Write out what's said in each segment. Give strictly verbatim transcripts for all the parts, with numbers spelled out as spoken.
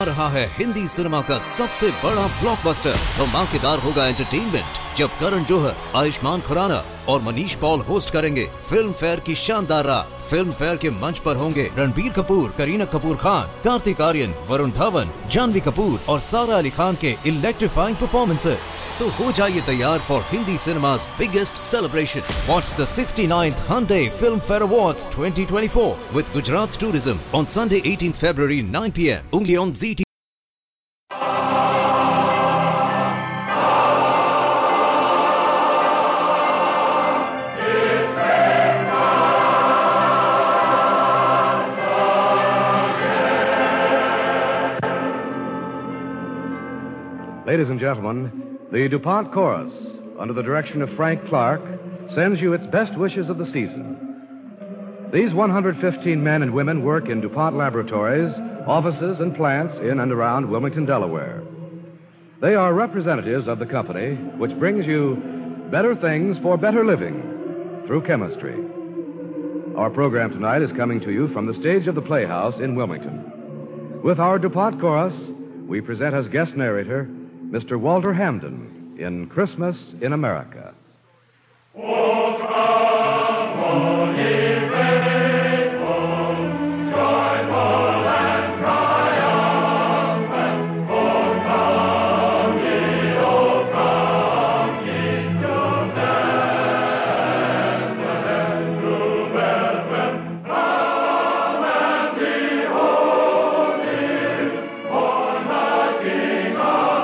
रहा है हिंदी सिनेमा का सबसे बड़ा ब्लॉकबस्टर। धमाकेदार होगा एंटरटेनमेंट जब करण जौहर, आयुष्मान खुराना और मनीष पॉल होस्ट करेंगे फिल्म फेयर की शानदार रात। फिल्म फेयर के मंच पर होंगे रणबीर कपूर, करीना कपूर खान, कार्तिक आर्यन, वरुण धवन, जानवी कपूर और सारा अली खान के इलेक्ट्रीफाइंग परफॉर्मेंसेस। तो हो जाइए तैयार for Hindi cinema's biggest celebration. Watch the sixty-ninth Hyundai Film Fair Awards twenty twenty-four with Gujarat Tourism on Sunday eighteenth February nine p m only on Z T V. Ladies and gentlemen, the DuPont Chorus, under the direction of Frank Clark, sends you its best wishes of the season. These one hundred fifteen men and women work in DuPont laboratories, offices, and plants in and around Wilmington, Delaware. They are representatives of the company, which brings you better things for better living through chemistry. Our program tonight is coming to you from the stage of the Playhouse in Wilmington. With our DuPont Chorus, we present as guest narrator Mister Walter Hamden in Christmas in America. Oh, come on, ye faithful, joyful and triumphant. Oh, come ye, oh, come ye to Bethlehem, to Bethlehem. Come and behold him, born the King of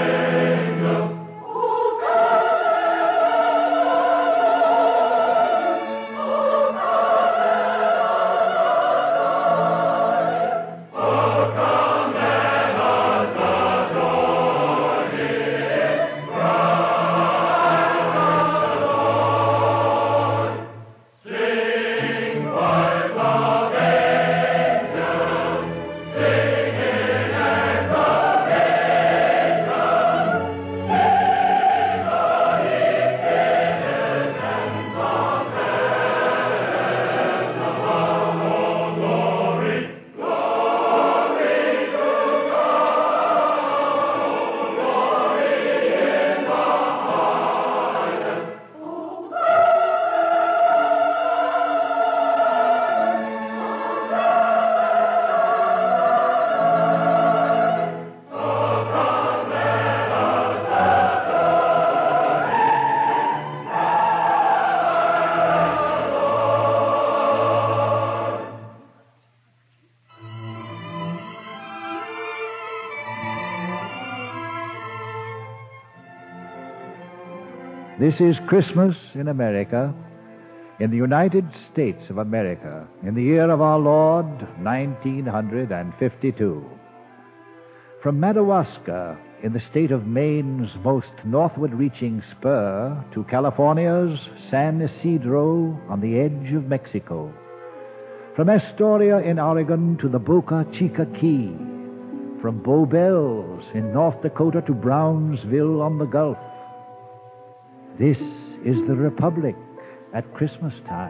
This is Christmas in America, in the United States of America, in the year of our Lord, nineteen fifty-two. From Madawaska, in the state of Maine's most northward-reaching spur, to California's San Isidro on the edge of Mexico. From Astoria in Oregon to the Boca Chica Key. From Bow Bells in North Dakota to Brownsville on the Gulf. This is the Republic at Christmas time.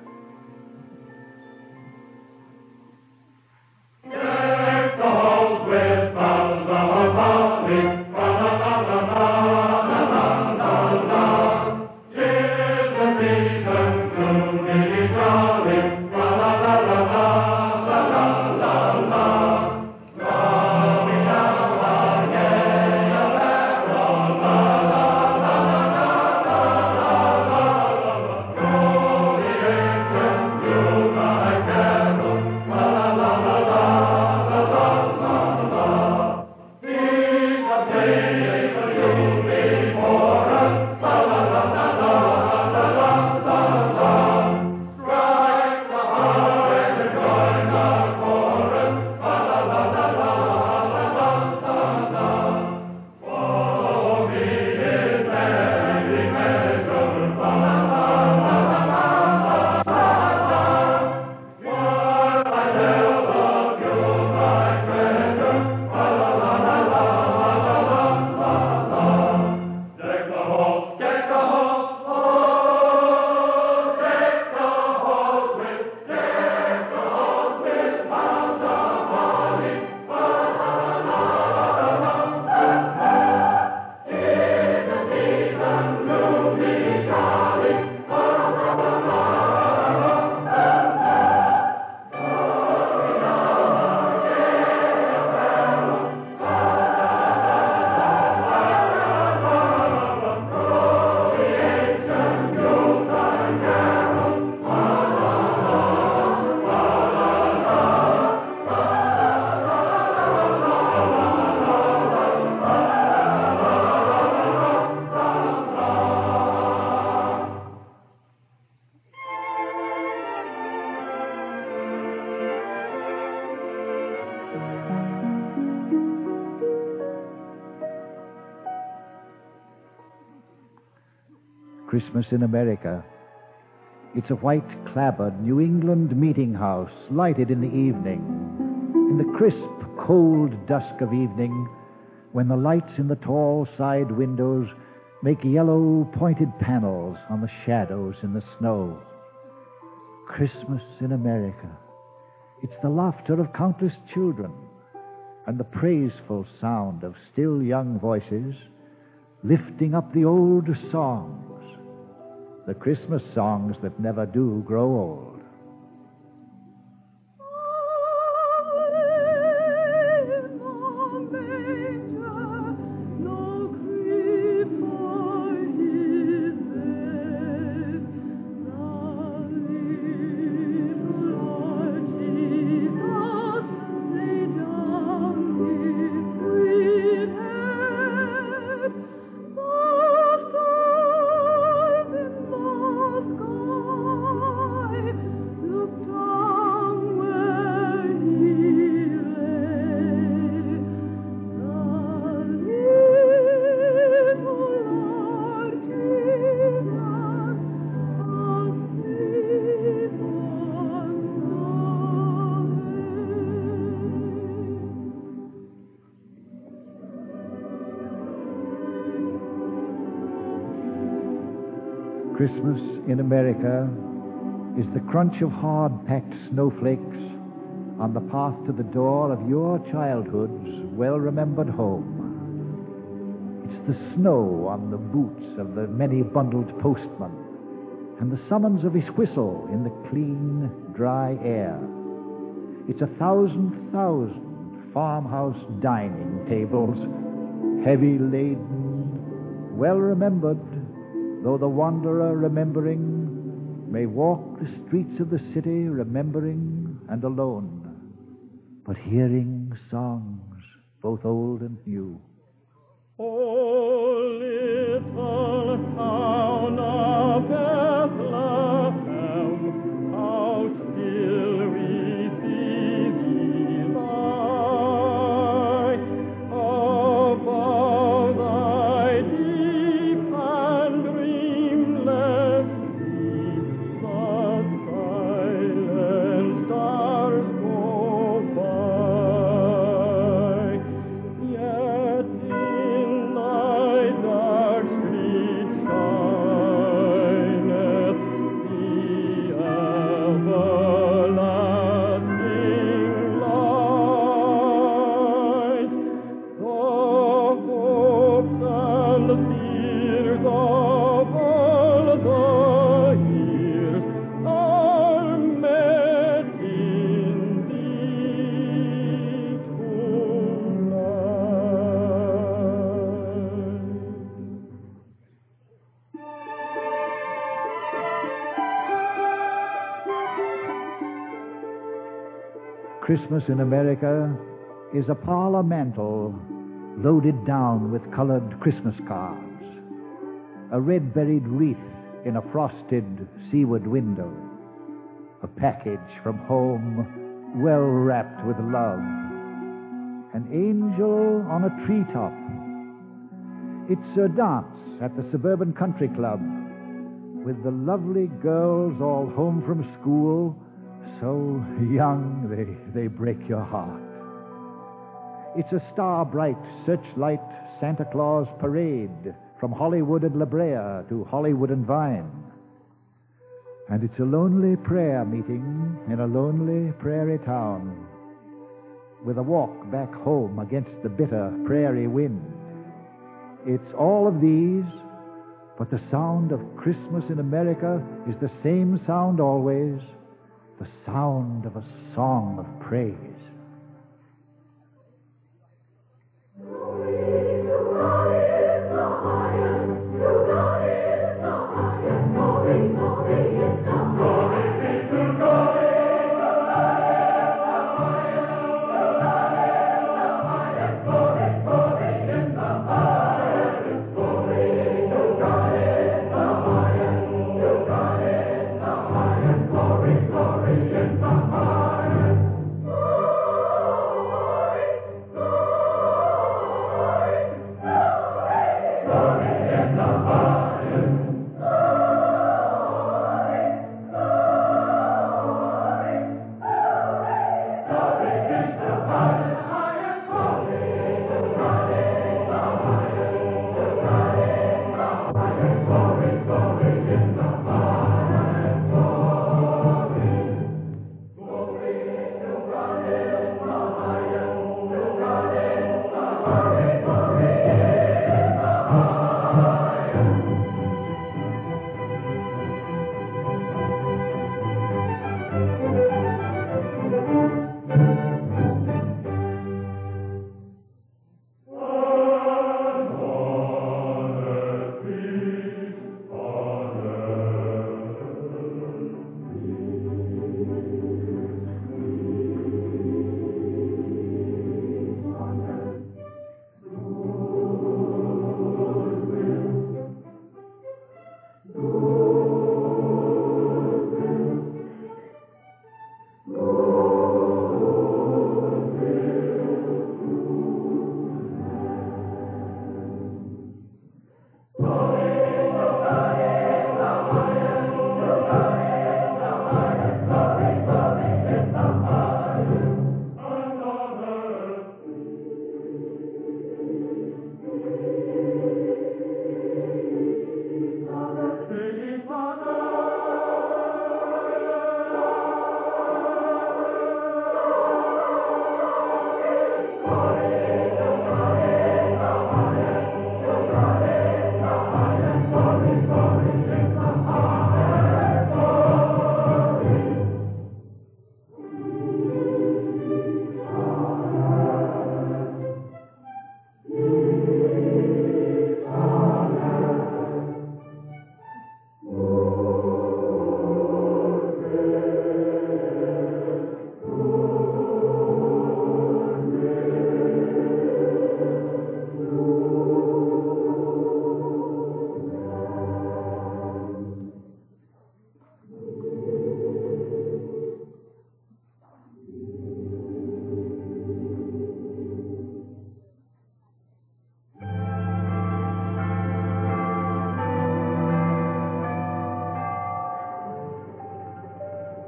Deck the halls with boughs of holly, la-la-la-la-la-la-la-la-la. 'Tis the season to be jolly, la-la-la-la-la-la-la-la-la. Glory Christmas in America. It's a white-clapboard New England meeting house, lighted in the evening, in the crisp, cold dusk of evening, when the lights in the tall side windows make yellow, pointed panels on the shadows in the snow. Christmas in America. It's the laughter of countless children and the praiseful sound of still young voices lifting up the old songs, the Christmas songs that never do grow old. Christmas in America is the crunch of hard-packed snowflakes on the path to the door of your childhood's well-remembered home. It's the snow on the boots of the many-bundled postman and the summons of his whistle in the clean, dry air. It's a thousand, thousand farmhouse dining tables, heavy-laden, well-remembered, though the wanderer remembering may walk the streets of the city remembering and alone, but hearing songs both old and new. O little town of Bethlehem, how still we see thee lie above thy deep and dreamless sleep. The silent stars go by, yet in thy dark street shineth the everlasting light. The hopes and fears of all the years are met in thee tonight. Christmas in America is a parlor mantle loaded down with colored Christmas cards, a red-berried wreath in a frosted seaward window, a package from home well wrapped with love, an angel on a treetop. It's a dance at the suburban country club with the lovely girls all home from school, so young they, they break your heart. It's a star-bright searchlight Santa Claus parade from Hollywood and La Brea to Hollywood and Vine. And it's a lonely prayer meeting in a lonely prairie town with a walk back home against the bitter prairie wind. It's all of these, but the sound of Christmas in America is the same sound always, the sound of a song of praise. Oh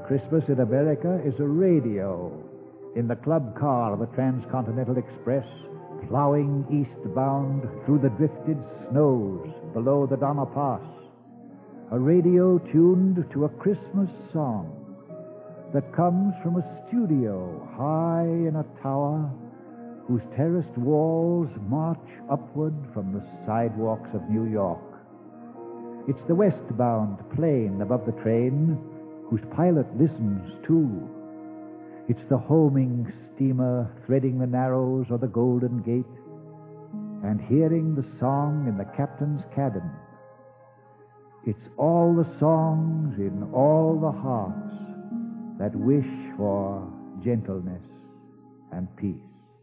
Christmas in America is a radio in the club car of the Transcontinental Express, plowing eastbound through the drifted snows below the Donner Pass. A radio tuned to a Christmas song that comes from a studio high in a tower whose terraced walls march upward from the sidewalks of New York. It's the westbound plane above the train whose pilot listens too. It's the homing steamer threading the Narrows or the Golden Gate and hearing the song in the captain's cabin. It's all the songs in all the hearts that wish for gentleness and peace.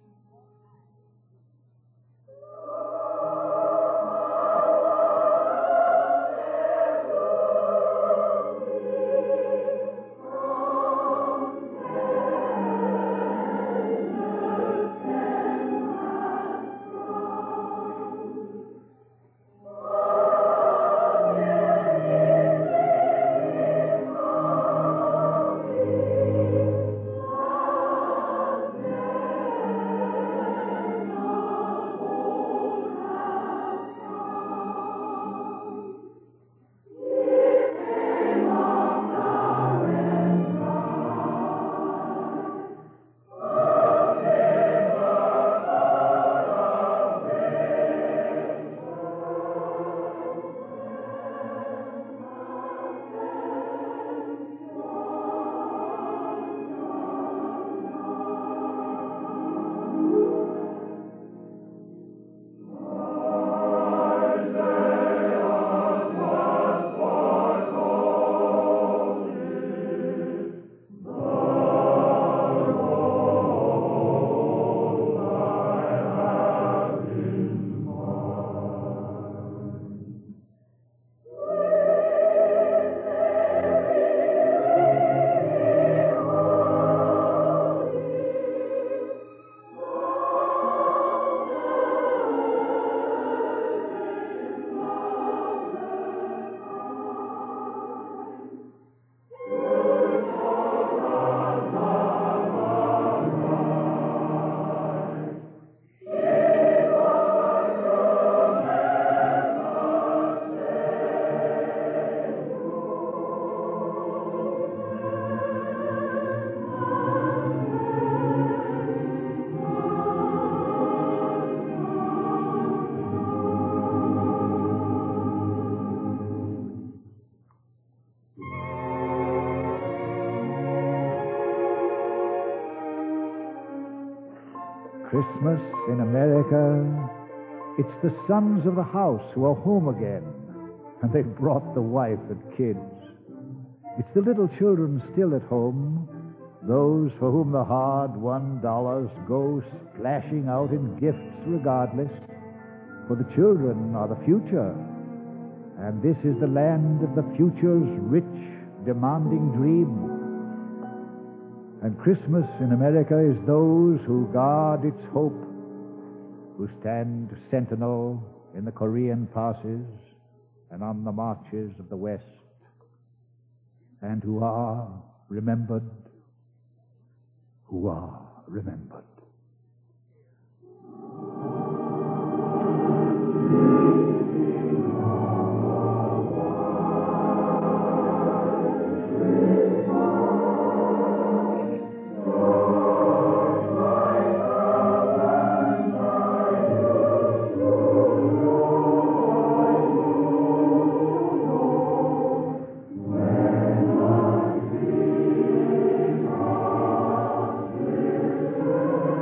Christmas in America, it's the sons of the house who are home again, and they've brought the wife and kids. It's the little children still at home, those for whom the hard-won dollars go splashing out in gifts regardless. For the children are the future, and this is the land of the future's rich, demanding dream. And Christmas in America is those who guard its hope, who stand sentinel in the Korean passes and on the marches of the West, and who are remembered, who are remembered. Thank you.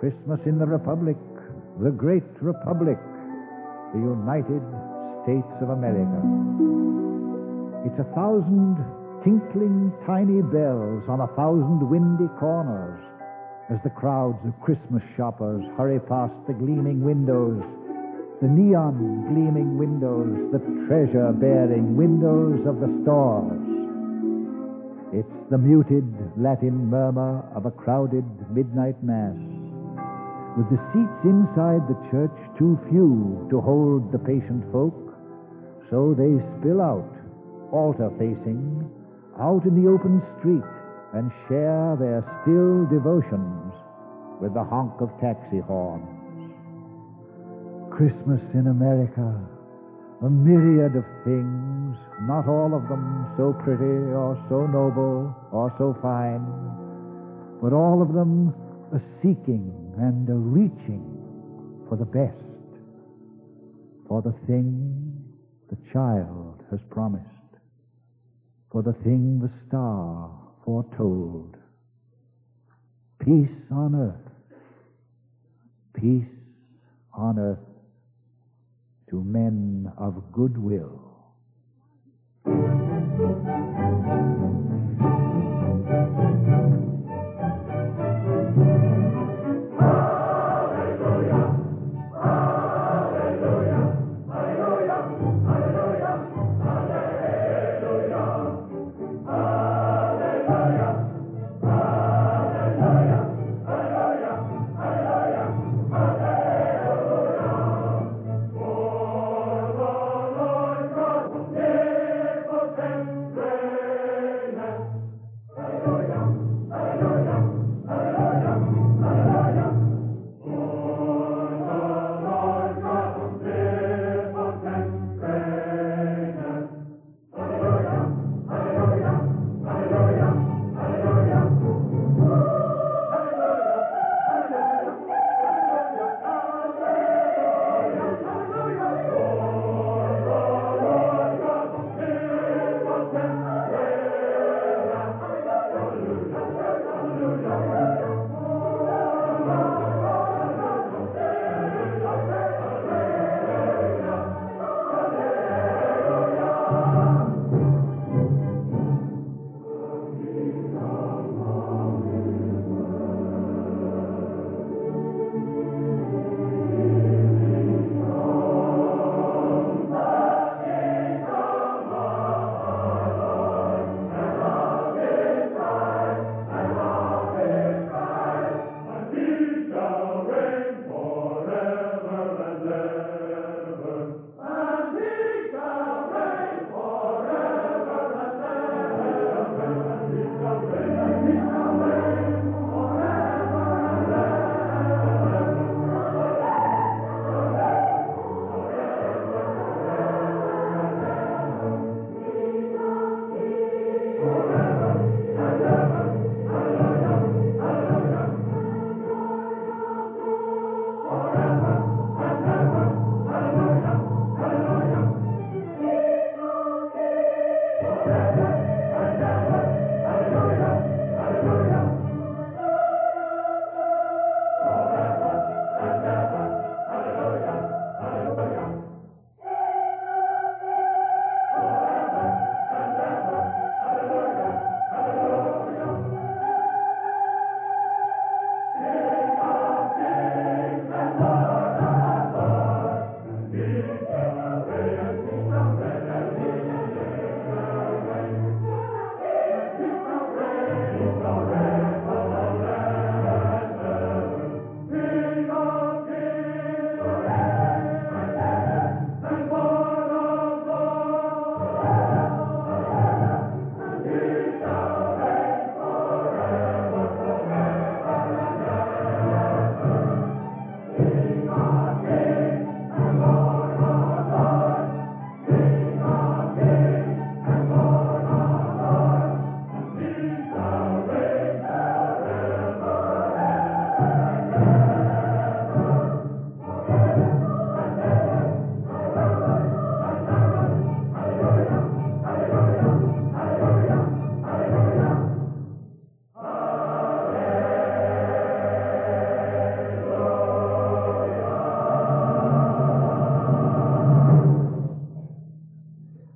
Christmas in the Republic, the great Republic, the United States of America. It's a thousand tinkling tiny bells on a thousand windy corners as the crowds of Christmas shoppers hurry past the gleaming windows, the neon gleaming windows, the treasure-bearing windows of the stores. It's the muted Latin murmur of a crowded midnight mass, with the seats inside the church too few to hold the patient folk, so they spill out, altar-facing, out in the open street and share their still devotions with the honk of taxi horns. Christmas in America, a myriad of things, not all of them so pretty or so noble or so fine, but all of them a seeking and a reaching for the best, for the thing the child has promised, for the thing the star foretold. Peace on earth, peace on earth to men of good will. For the Lord God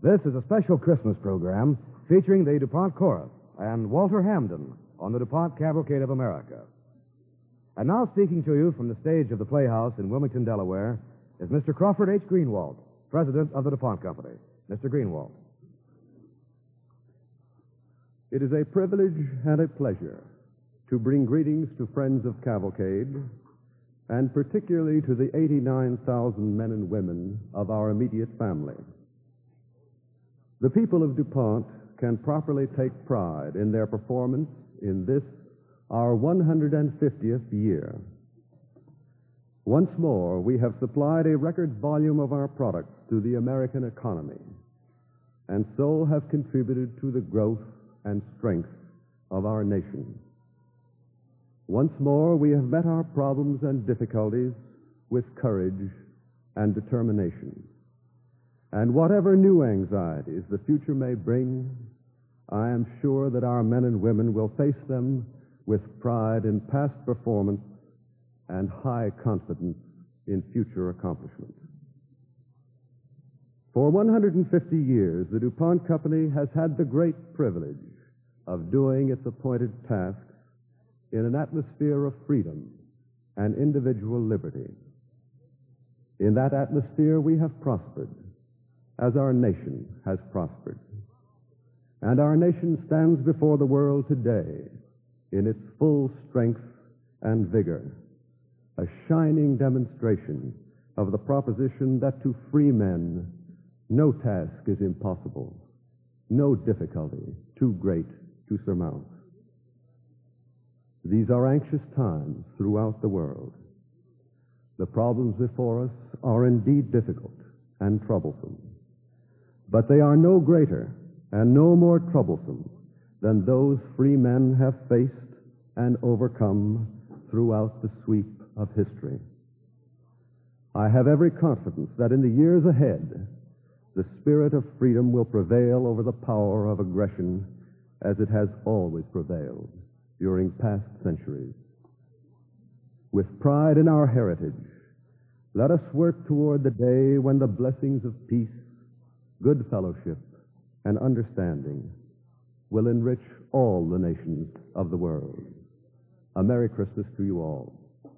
This is a special Christmas program featuring the DuPont Chorus and Walter Hamden on the DuPont Cavalcade of America. And now speaking to you from the stage of the Playhouse in Wilmington, Delaware, is Mister Crawford H. Greenwald, President of the DuPont Company. Mister Greenwald. It is a privilege and a pleasure to bring greetings to friends of Cavalcade, and particularly to the eighty-nine thousand men and women of our immediate family. The people of DuPont can properly take pride in their performance in this, our one hundred fiftieth year. Once more, we have supplied a record volume of our products to the American economy, and so have contributed to the growth and strength of our nation. Once more, we have met our problems and difficulties with courage and determination. And whatever new anxieties the future may bring, I am sure that our men and women will face them with pride in past performance and high confidence in future accomplishment. For one hundred fifty years, the DuPont Company has had the great privilege of doing its appointed tasks in an atmosphere of freedom and individual liberty. In that atmosphere, we have prospered, as our nation has prospered. And our nation stands before the world today in its full strength and vigor, a shining demonstration of the proposition that to free men, no task is impossible, no difficulty too great to surmount. These are anxious times throughout the world. The problems before us are indeed difficult and troublesome, but they are no greater and no more troublesome than those free men have faced and overcome throughout the sweep of history. I have every confidence that in the years ahead, the spirit of freedom will prevail over the power of aggression as it has always prevailed during past centuries. With pride in our heritage, let us work toward the day when the blessings of peace, good fellowship, and understanding will enrich all the nations of the world. A Merry Christmas to you all.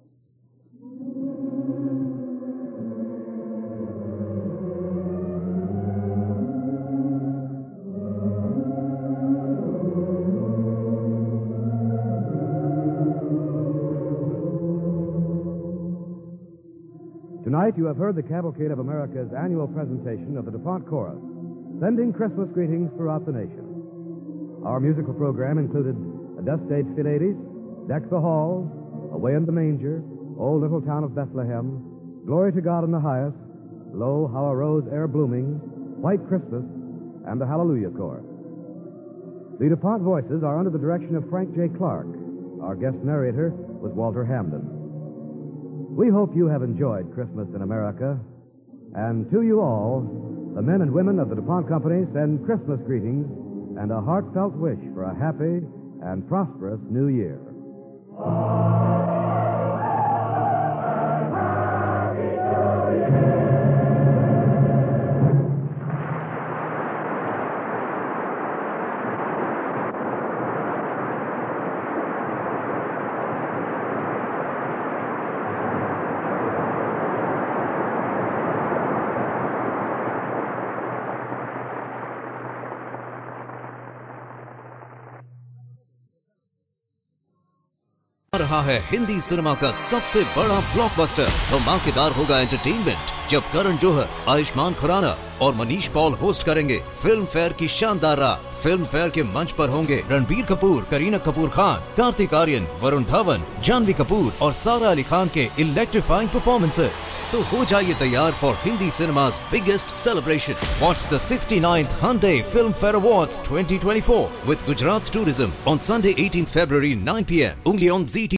Tonight, you have heard the Cavalcade of America's annual presentation of the DuPont Chorus, sending Christmas greetings throughout the nation. Our musical program included A Dust Stage Phileades, Deck the Hall, Away in the Manger, O Little Town of Bethlehem, Glory to God in the Highest, Lo, How a Rose E'er Blooming, White Christmas, and the Hallelujah Chorus. The DuPont voices are under the direction of Frank J. Clark. Our guest narrator was Walter Hamden. We hope you have enjoyed Christmas in America, and to you all, the men and women of the DuPont Company send Christmas greetings and a heartfelt wish for a happy and prosperous new year. आ रहा है Hindi cinema का सबसे बड़ा blockbuster. धमाकेदार होगा entertainment जब करण जौहर, आयुष्मान खुराना और मनीष पॉल होस्ट करेंगे फिल्म फेयर की शानदार रात। फिल्म फेयर के मंच पर होंगे रणबीर कपूर, करीना कपूर खान, कार्तिक आर्यन, वरुण धवन, जानवी कपूर और सारा अली खान के इलेक्ट्रीफाइंग परफॉर्मेंसेस। तो हो जाइए तैयार for Hindi cinema's biggest celebration. Watch the sixty-ninth Hyundai Film Fair Awards twenty twenty-four with Gujarat Tourism on Sunday eighteenth February nine p m only on Z T V.